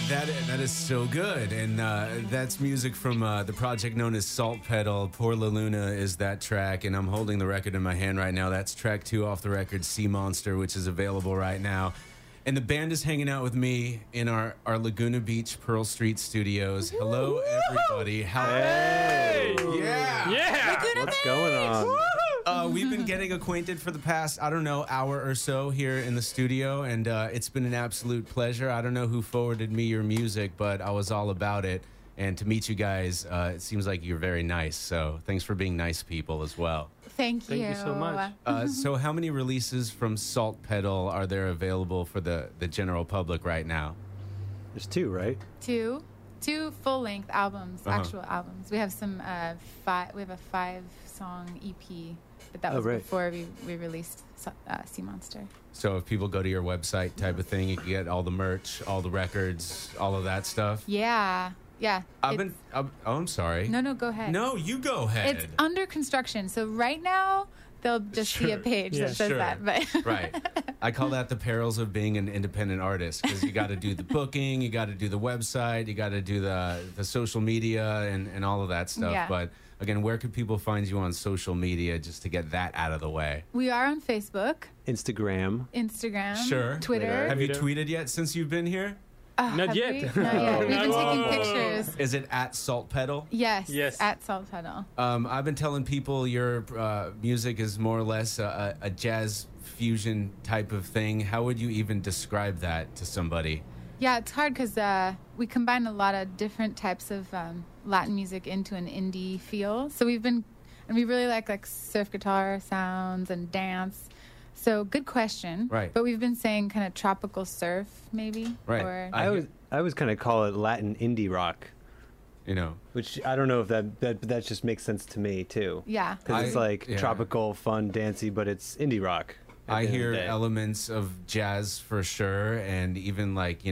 That is so good, and that's music from the project known as Salt Pedal. Por La Luna is that track, and I'm holding the record in my hand right now. That's track 2 off the record, Sea Monster, which is available right now. And the band is hanging out with me in our Laguna Beach Pearl Street studios. Hello, everybody. Hey! Yeah! What's going on? We've been getting acquainted for the past, hour or so here in the studio, and it's been an absolute pleasure. I don't know who forwarded me your music, but I was all about it. And to meet you guys, it seems like you're very nice. So thanks for being nice people as well. Thank you. Thank you so much. So how many releases from Salt Pedal are there available for the general public right now? There's 2, right? Two full-length albums, Uh-huh. actual albums. We have some we have a 5-song EP, but that was right. before we released Sea Monster. So if people go to your website type of thing, you can get all the merch, all the records, all of that stuff. Yeah. I'm sorry. No, go ahead. No, you go ahead. It's under construction, so right now they'll just see a Sure. page that says Sure. that. But Right. I call that the perils of being an independent artist, because you got to do the booking, you got to do the website, you got to do the social media and all of that stuff. Yeah. But again, where could people find you on social media just to get that out of the way? we are on Facebook, Instagram. Instagram, Sure. Twitter. Have you tweeted yet since you've been here? Not Have yet. we? Not yet. We've been taking No. pictures. Is it at Salt Pedal? Yes. Yes. At Salt Pedal. I've been telling people your music is more or less a jazz fusion type of thing. How would you even describe that to somebody? Yeah, it's hard because we combine a lot of different types of Latin music into an indie feel. So we really like surf guitar sounds and dance. So good question. Right. But we've been saying kind of tropical surf, maybe. Right. Or, I always kind of call it Latin indie rock, You know, which I don't know if that just makes sense to me too. yeah. Because it's like yeah. tropical, fun, dancey, but it's indie rock. at I the end of hear the day. elements of jazz for sure, and even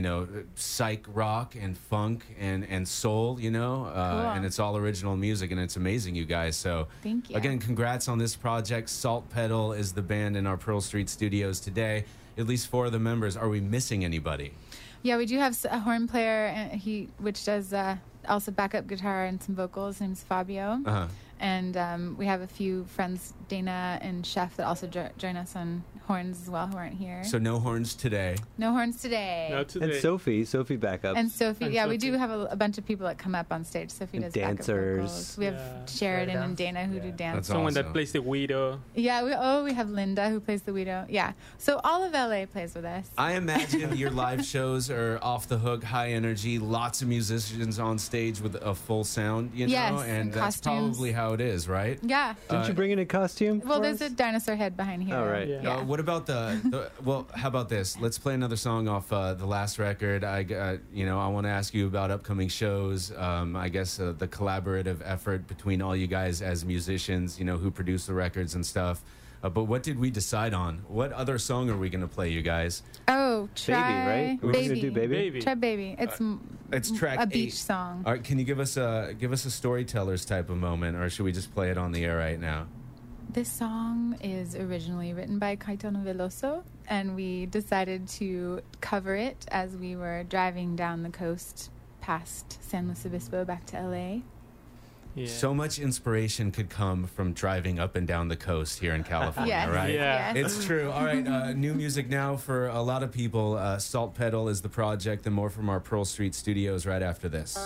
psych rock and funk and soul, and it's all original music, and it's amazing, you guys. So Thank you. again, congrats on this project. Salt Pedal is the band in our Pearl Street studios today. At least 4 of the members. Are we missing anybody? Yeah, we do have a horn player, which does also backup guitar and some vocals. His name's Fabio. Uh-huh. And we have a few friends, Dana and Chef, that also join us on horns as well, who aren't here. So no horns today. No horns today. No, today. And Sophie backup. And Sophie, And we Sophie. do have a bunch of people that come up on stage. Sophie And does dancers. backup vocals. We have Yeah. Sheridan and Dana who do dance. That's Someone awesome. that plays the guido. Yeah, we have Linda who plays the widow. Yeah. So all of LA plays with us. I imagine your live shows are off the hook, high energy, lots of musicians on stage with a full sound, Yes, and and that's costumes. probably how it is, right? Yeah. Didn't you bring in a costume? Well, for there's us? a dinosaur head behind here. Oh, right. Yeah. What about well, how about this? Let's play another song off the last record. I want to ask you about upcoming shows. I guess the collaborative effort between all you guys as musicians, who produce the records and stuff. But what did we decide on? What other song are we going to play, you guys? Oh, try Baby, right? We're gonna do Baby? Baby. Try Baby. It's track a beach 8. song. All right, can you give us a storyteller's type of moment, or should we just play it on the air right now? This song is originally written by Caetano Veloso, and we decided to cover it as we were driving down the coast past San Luis Obispo back to LA. Yeah. So much inspiration could come from driving up and down the coast here in California, Yes, right? Yeah. yes. It's true. All right, new music now for a lot of people. Salt Pedal is the project, and more from our Pearl Street studios right after this.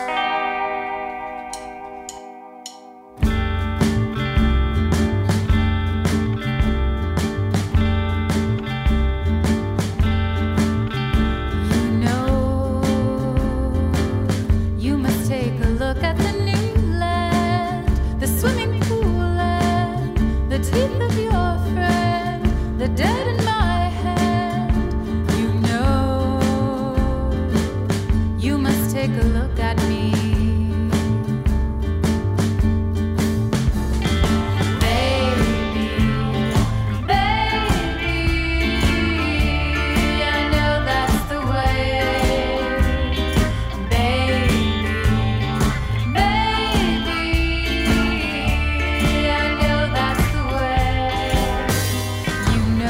You must take a look at the new land, the swimming pool and the teeth of your friend, the dead in my hand. You must take a look at me.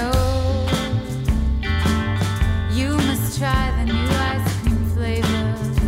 Try the new ice cream flavor.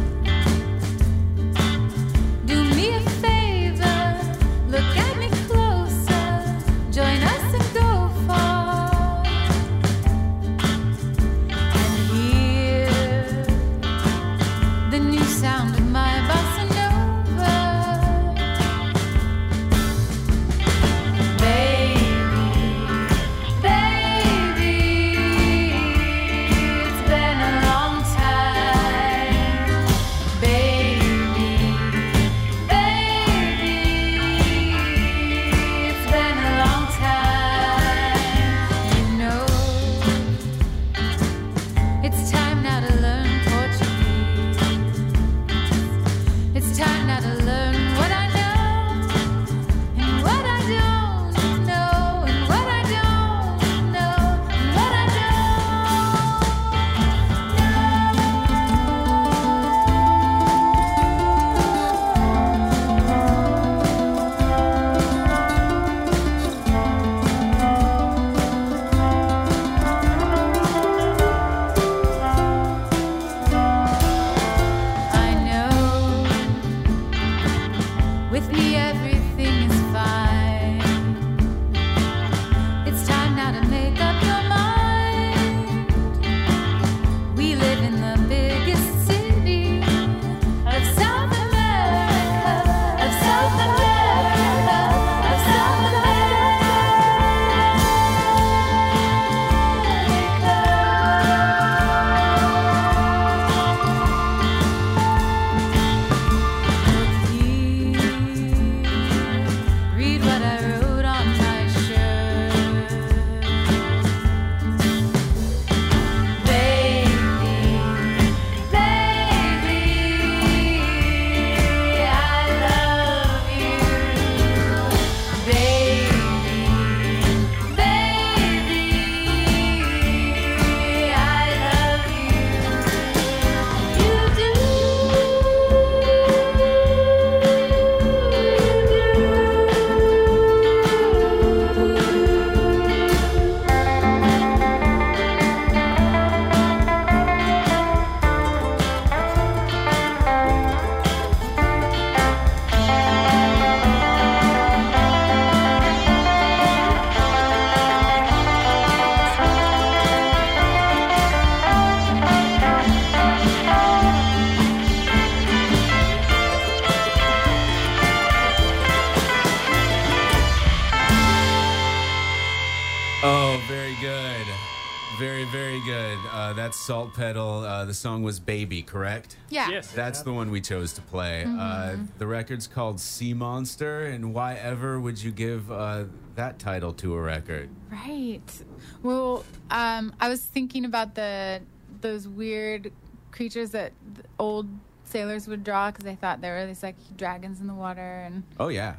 That's Salt Pedal. The song was Baby, correct? Yeah. Yes. That's the one we chose to play. The record's called Sea Monster, and why ever would you give that title to a record? Right. Well, I was thinking about those weird creatures that the old sailors would draw because I thought there were these like dragons in the water and Oh yeah,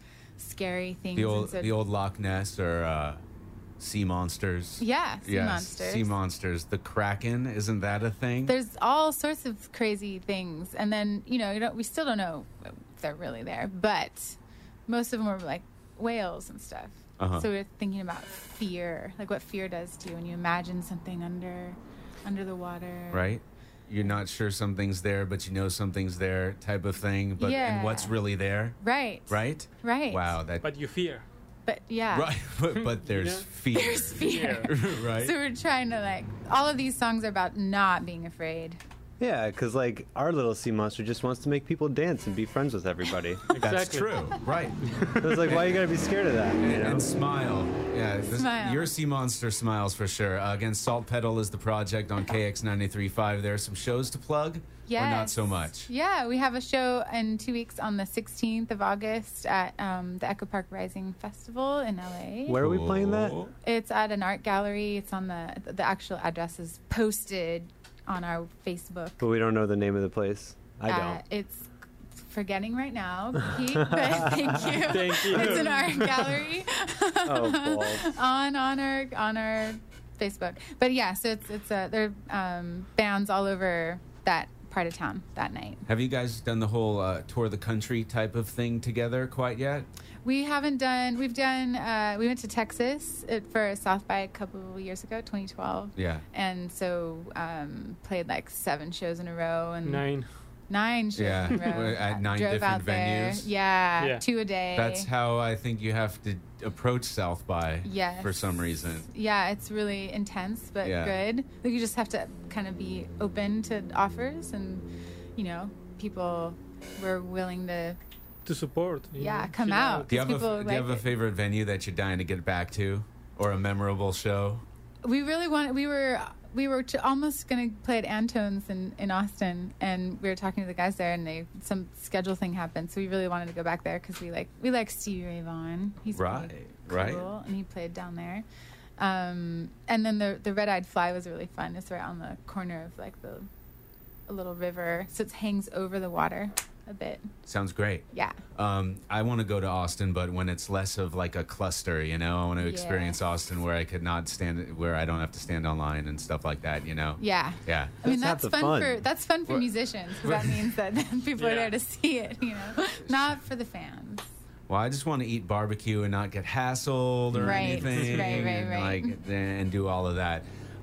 scary things. the old Loch Ness or sea monsters. Yeah, sea Yes, monsters. Sea monsters. The Kraken, isn't that a thing? There's all sorts of crazy things, and then we still don't know if they're really there, but most of them are like whales and stuff. Uh-huh. So we're thinking about fear, like what fear does to you when you imagine something under the water. Right? You're not sure something's there, but you know something's there, type of thing. But Yeah. and what's really there? Right. Right? Right. Wow. That. But you fear. But yeah. Right. But there's Yeah. fear. There's fear. Right. So we're trying to all of these songs are about not being afraid. Yeah, because like our little sea monster just wants to make people dance and be friends with everybody. That's Exactly. true. Right. So it's like, why you gotta be scared of that? You know? And smile. Yeah, Smile. your sea monster smiles for sure. Again, Salt Pedal is the project on KX93.5. There are some shows to plug. Yes. Or not so much. Yeah, we have a show in 2 weeks on the 16th of August at the Echo Park Rising Festival in LA. Where are we playing that? Cool. It's at an art gallery. It's on the actual address is posted on our Facebook. But we don't know the name of the place. I don't. It's forgetting right now, Pete, but thank you. Thank you. It's an art gallery Oh, balls. on our Facebook. But yeah, so there are bands all over that part of town that night. Have you guys done the whole tour the country type of thing together quite yet? We haven't done. We went to Texas for South by a couple of years ago, 2012. Yeah. And so played like 7 shows in a row and 9. shows Yeah. in a row. At 9 Drove different out there. venues. Yeah, Yeah. 2 a day. That's how I think you have to approach South by Yes. for some reason. Yeah, it's really intense, but Yeah. good. Like you just have to kind of be open to offers, and people were willing to To support. you know, come chill out. Do you have, People do you have a like it. favorite venue that you're dying to get back to? Or a memorable show? We really wanted. We were almost going to play at Antone's in Austin, and we were talking to the guys there, and some schedule thing happened. So we really wanted to go back there because we like Stevie Ray Vaughan. He's pretty Right. cool, and he played down there. And then the Red Eyed Fly was really fun. It's right on the corner of like a little river, so it hangs over the water a bit. Sounds great. Yeah. I want to go to Austin, but when it's less of like a cluster, I want to experience Yes. Austin where where I don't have to stand online and stuff like that, Yeah. Yeah. I mean, That's that's half the fun fun. for Well- musicians, because that means that people are Yeah. there to see it, not for the fans. Well, I just want to eat barbecue and not get hassled or Right. anything. Right. And, and do all of that.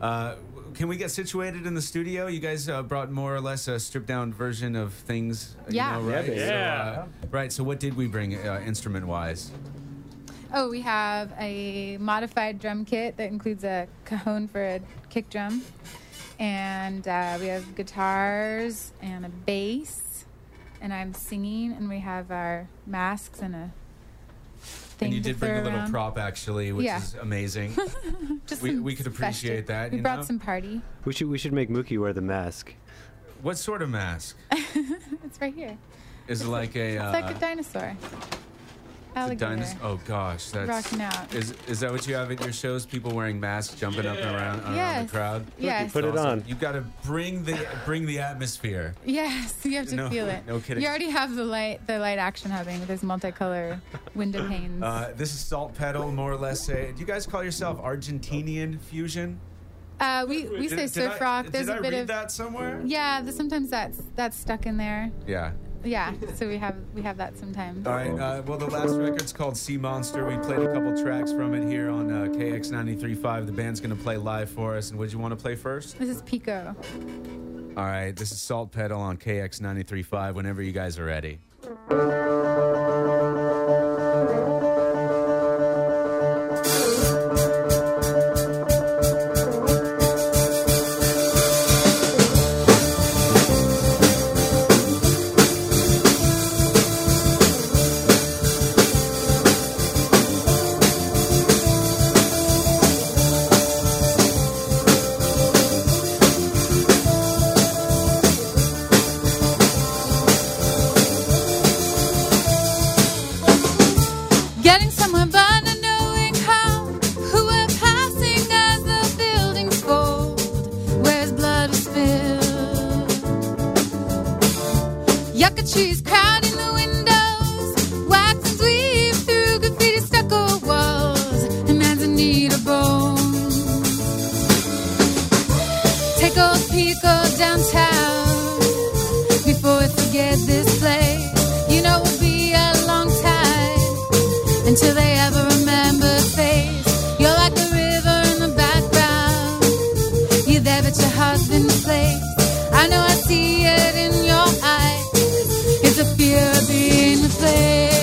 Can we get situated in the studio? You guys brought more or less a stripped down version of things. Yeah. Right? baby. Yeah. Right. So what did we bring instrument wise? Oh, we have a modified drum kit that includes a cajon for a kick drum, and we have guitars and a bass, and I'm singing, and we have our masks and a thing And you to did bring throw a little around. prop actually, which Yeah. is amazing. Just we some could appreciate festive- that, We you brought know? some party. We should make Mookie wear the mask. What sort of mask? It's right here. Is it like a? It's like a dinosaur. it's a Alligator. dinosaur? Oh gosh, that's Rocking out. Is that what you have at your shows? People wearing masks, jumping up and around the Yes. crowd. Yes. Put it Awesome. on. You've got to bring the atmosphere. Yes, you have to No- feel it. no kidding. You already have the light action happening with those multicolor window panes. This is Salt Pedal, more or less. Do you guys call yourself Argentinian fusion? We say surf rock. There's did a I bit read of that somewhere? yeah. Sometimes that's stuck in there. Yeah. Yeah, so we have that sometimes. All right. Well, the last record's called Sea Monster. We played a couple tracks from it here on KX93.5. The band's going to play live for us. And what do you want to play first? This is Pico. All right. This is Salt Pedal on KX93.5. Whenever you guys are ready. like a trees crowding the windows. Wax and weave through graffiti stucco walls. And man's in need of bones. Take a peek downtown before we forget this place. You know it'll be a long time until they ever remember face. You're like a river in the background. You're there but your heart's been placed. I know I see it in your eyes. It's a fear of being replaced.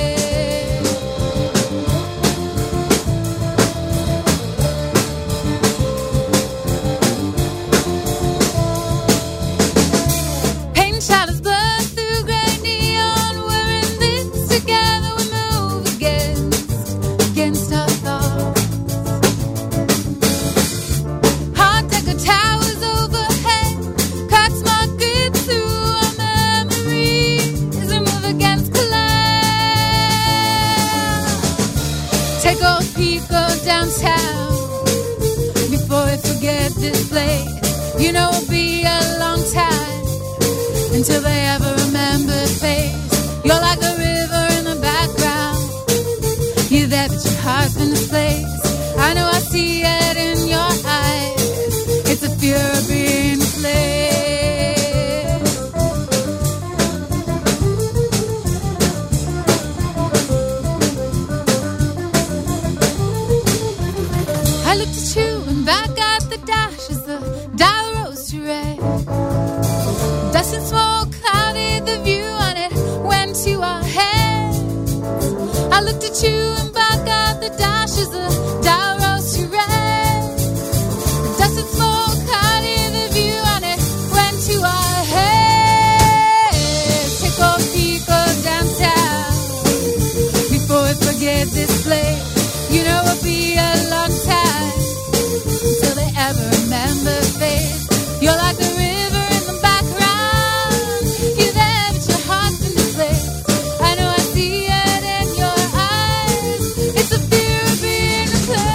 Paint shadows blur through grey neon. We're in this together. We move against our thoughts. Hard deco towers overhead. Cracks mark grid through our memories. We move against collapse. Take a peek downtown before we forget this place. You know it'll be a long time until they ever remember face. You're like a river in the background. You're there but your heart's been displaced. I know I see it in your eyes. It's a fear of being replaced. I looked at you and back at the dash as the dial rose to red. Dust and smoke clouded the view and it went to our heads. I looked at you and back at the dash as the dial rose to red. Dust and smoke clouded the view and it went to our heads. Take a peek downtown before we forget this place. You know it'll be a long time until they ever remember face. You're like a river in the background. You're there but your heart's in the place. I know I see it in your eyes. It's a fear of being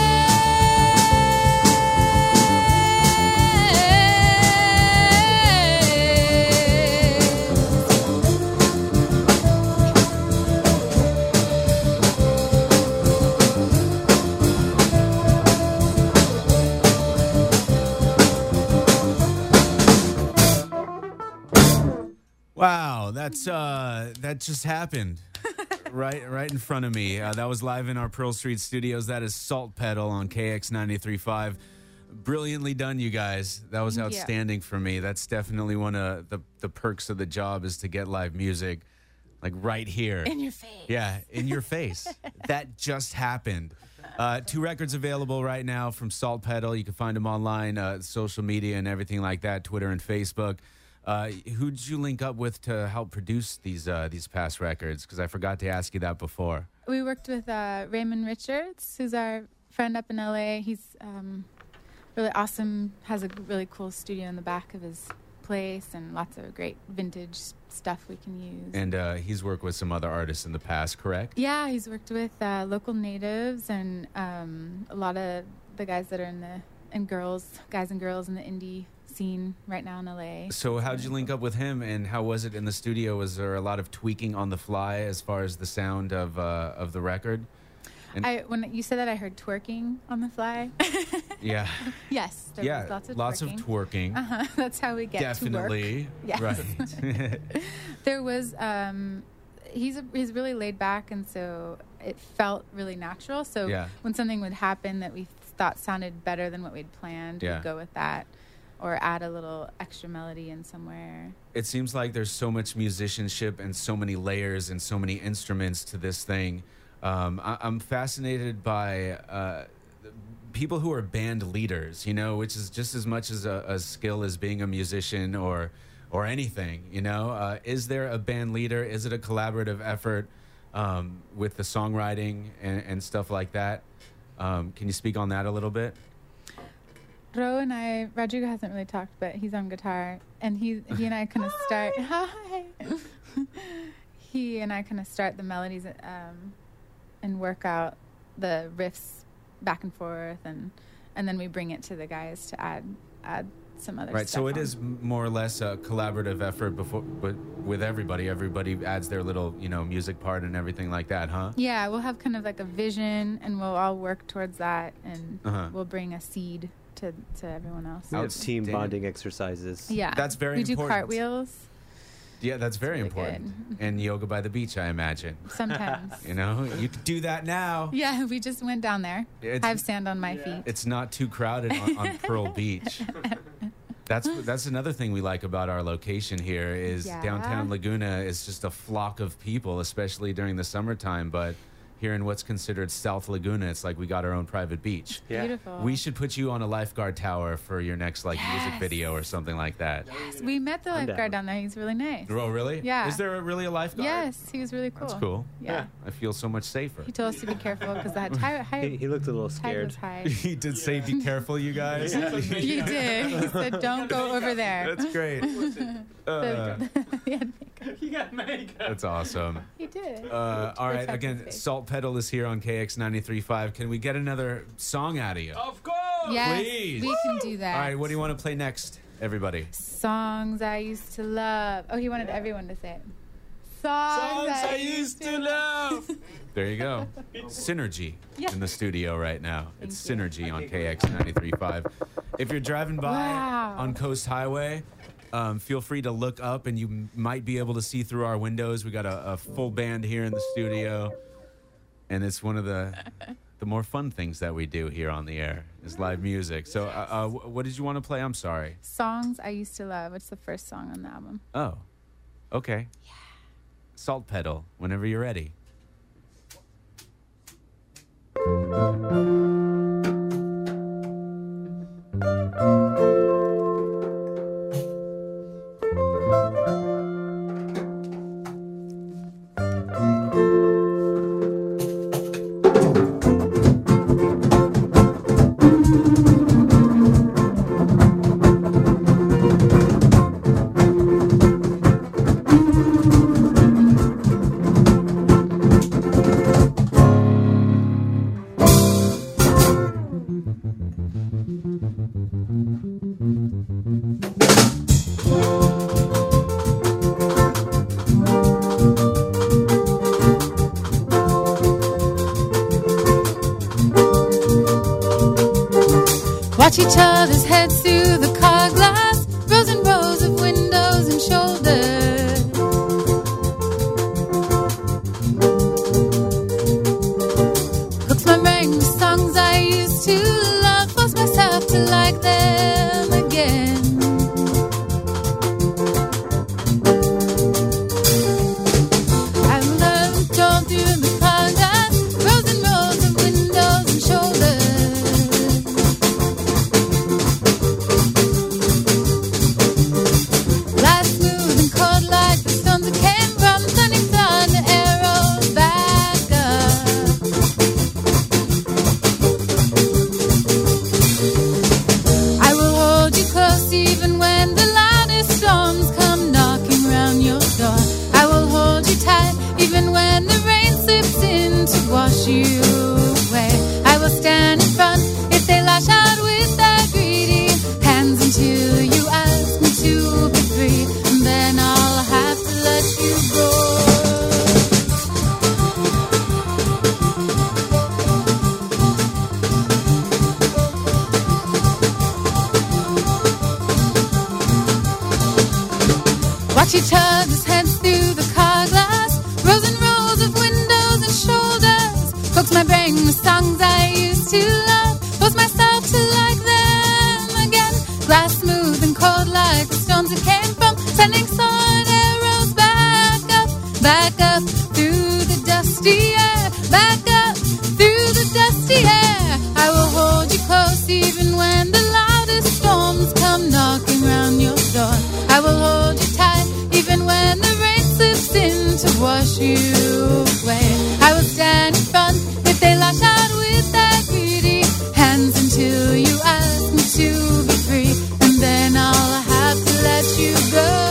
Wow, that just happened. right in front of me. That was live in our Pearl Street studios. That is Salt Pedal on KX 93.5. Brilliantly done, you guys. That was Thank you. outstanding for me. That's definitely one of the perks of the job is to get live music like right here. in your face. Yeah, in your face. That just happened. 2 records available right now from Salt Pedal. You can find them online, social media and everything like that, Twitter and Facebook. Who did you link up with to help produce these past records? Because I forgot to ask you that before. We worked with Raymond Richards, who's our friend up in LA. He's really awesome, has a really cool studio in the back of his place and lots of great vintage stuff we can use. And he's worked with some other artists in the past, correct? Yeah, he's worked with local natives and a lot of the guys that are guys and girls in the indie scene right now in LA. So how did you link up with him, and how was it in the studio? Was there a lot of tweaking on the fly as far as the sound of the record? And When you said that, I heard twerking on the fly. yeah, Yes, there was lots of twerking. That's how we get definitely. to work. Yes. Right. There was he's really laid back, and so it felt really natural. So when something would happen that we thought sounded better than what we'd planned, we'd go with that, or add a little extra melody in somewhere. It seems like there's so much musicianship and so many layers and so many instruments to this thing. I'm fascinated by people who are band leaders, you know, which is just as much as a skill as being a musician or anything, you know. Is there a band leader? Is it a collaborative effort with the songwriting and stuff like that? Can you speak on that a little bit? Rodrigo hasn't really talked, but he's on guitar, and he and I kind of start. Hi. He and I kind of start the melodies and work out the riffs back and forth, and then we bring it to the guys to add some other Right, stuff so it on. is more or less a collaborative effort but with everybody. Everybody adds their little, music part and everything like that, huh? Yeah, we'll have kind of like a vision, and we'll all work towards that, and Uh-huh. we'll bring a seed to everyone else. We have team Outstanding. bonding exercises. Yeah, That's very we do important. cartwheels Yeah, that's very really important. And yoga by the beach, I imagine. sometimes. You could do that now. Yeah, we just went down there. It's- I have sand on my feet. It's not too crowded on Pearl Beach. That's another thing we like about our location here is Yeah. downtown Laguna is just a flock of people, especially during the summertime. But here in what's considered South Laguna, it's like we got our own private beach. Yeah. Beautiful. We should put you on a lifeguard tower for your next music Yes. video or something like that. We met the I'm lifeguard down. down there. He's really nice. Oh, really? Yeah. Is there really a lifeguard? Yes, he was really cool. That's cool. Yeah. I feel so much safer. He told us to be careful because the tide He looked a little was scared. high. He did say, "Be careful, you guys." He did. He said, "Don't go over there." That's great. He had makeup. You got makeup. That's awesome. He did. All right, Protect again, his face. Salt Pedal is here on KX 93.5. Can we get another song out of you? Of course. Yes, please. we can do that. All right, what do you want to play next, everybody? Songs I used to love. Oh, he wanted everyone to say it. Songs I used to love. There you go. Synergy Yeah. in the studio right now. It's Thank you. Synergy on KX 93.5. If you're driving by Wow. on Coast Highway, feel free to look up and you might be able to see through our windows. We got a full band here in the studio, and it's one of the more fun things that we do here on the air is live music. So what did you want to play? I'm sorry. Songs I used to love. It's the first song on the album. Oh, okay. Yeah. Salt Pedal, whenever you're ready. Watch each other's heads through the car glass, rows and rows of windows and shoulders. Cooks my brain with songs I used to love, force myself to like them again. I learned told through the car glass, rows and rows of windows and shoulders. Life smooth and cold like the stones that came from turning thunder arrows back up. I will hold you close even when the loudest storms come knocking round your door. I will hold you tight even when the rain slips in to wash you away. I will stand in front if they lash out with their greedy hands until you ask me to be free, and then I'll have to let you go. Watch each other's heads through the car glass, rows and rows of windows and shoulders. Coax my brain with songs I used to love, force myself to like them again. Glass smooth and cold like the stones that came from sending sword arrows back up through the dusty air, back up through the dusty air. I will hold you close even when the loudest storms come knocking round your door. I will hold you tight even when the rain slips in to wash you away. I will stand in front if they lash out with their greedy hands until you ask me to be free, and then I'll have to let you go.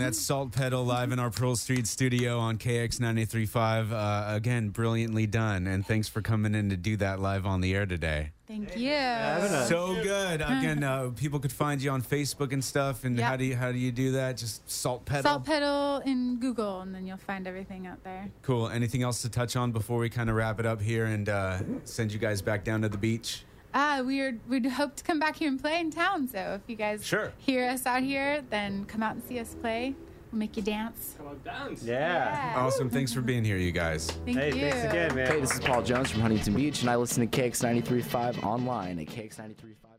That's Salt Pedal live in our Pearl Street studio on KX 93.5. Again, brilliantly done. And thanks for coming in to do that live on the air today. Thank you. So good. Again, people could find you on Facebook and stuff. And how do you do that? Just Salt Pedal? Salt Pedal in Google, and then you'll find everything out there. Cool. Anything else to touch on before we kind of wrap it up here and send you guys back down to the beach? We'd hope to come back here and play in town. So if you guys hear us out here, then come out and see us play. We'll make you dance. Come on, dance. Yeah. Awesome. Thanks for being here, you guys. Thank you. Thanks again, man. Hey, this is Paul Jones from Huntington Beach, and I listen to KX 93.5 online at KX 93.5.